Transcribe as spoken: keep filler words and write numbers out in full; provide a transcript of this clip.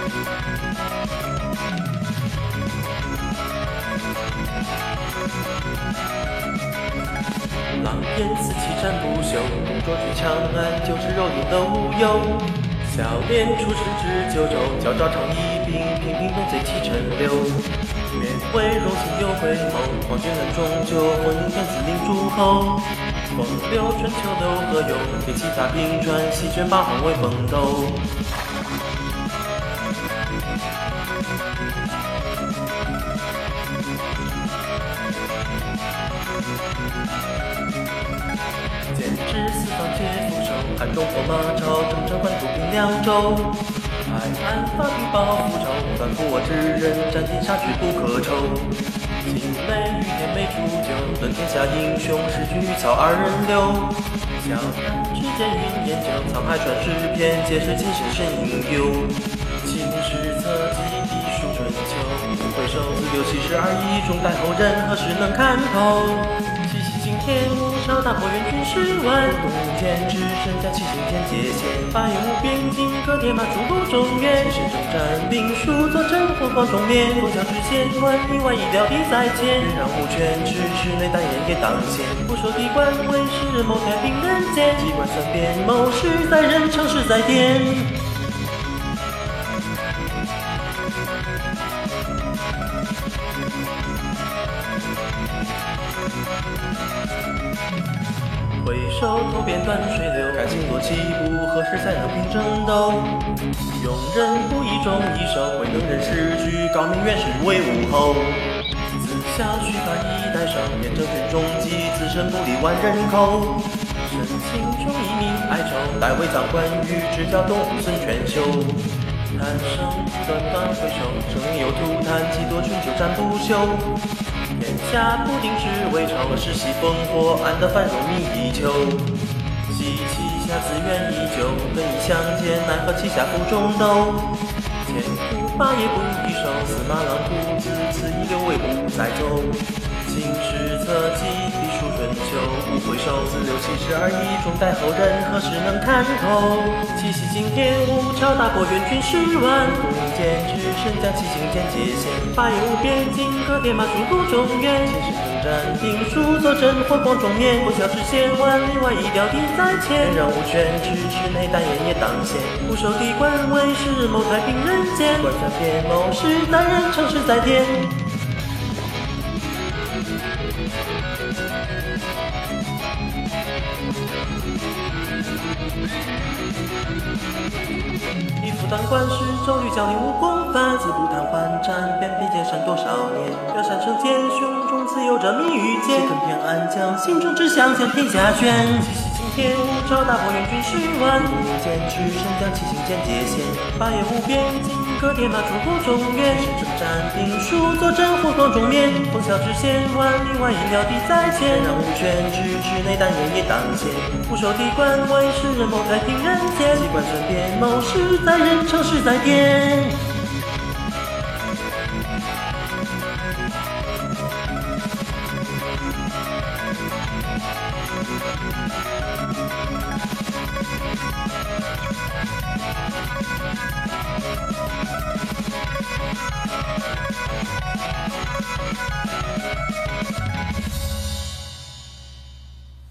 狼烟四起战不休，动作最强悍就是肉眼的无忧。笑脸出世至九州，教招长一兵，频频动贼气沉流。面为荣幸又回眸，黄金人终究混天子领诸侯。风流春秋留何由？天气大平川，席卷八方为风斗。剑指四方皆俯首，汉中破马超，征战换渡平凉州。海岸发兵报复仇，反负我之人，斩尽杀绝不可抽。青梅与天美煮酒，论天下英雄，是君与曹二人留。笑谈之间云烟酒，沧海传世篇，皆是今生身影幽。青史册记笔述春秋，回首自留七十二亿，中代后人何时能看透？七夕惊天舞，朝大破元军十万，东剑指身将七星剑界限，八月无边境，各铁马出口中原，七十征战兵书作战火光中面，风啸之千万，一万一料敌在前，人让无权持室内单眼也当先，不守地官为师谋太平人间，机关三变谋事在人，常事在天。回首头边断水流，感情多起步，何时才能平争斗？庸人不以忠义守，未能人事居，高明远士为武侯。自下须发一代首，验证军中计，自身不离万人口。深情忠义民哀愁，待为葬关羽，只教东吴孙权修。叹声断断回首，生灵有涂炭，几多春秋战不休。天下不定只为仇，世袭烽火，安得繁荣觅地球。西岐下自远已久，本已相见，奈何旗下腹中斗。千古霸业不易收，司马郎父子，此一流为不再走。青史册记笔述春秋，不回首，自留七十二亿，中代后人何时能看透？七夕惊天舞，朝大破元军十万，东剑指身将七星剑界限，八月无边境，各铁马出口中原，前世征战兵书作战火光中面，风啸之千万，一万一料敌在前，人让无权持室内单眼也当先，不守地官为师谋太平人间，关山别谋事在人，常事在天。一夫当关时，周瑜教领武功范，自不谈还战，便披剑山多少年。表山成剑，胸中自有着密语剑，更偏暗将，心中只想将天下悬。七夕惊天舞，朝大破元军十万，东剑指身将七星剑界限，八月无边境，各铁马出口中原，征战兵书作战火光中面，风啸之千万，一万一料敌在前，让无权持室内单眼也当先，不守地官为师人谋太平人间，机关身边谋事在人，常事在天。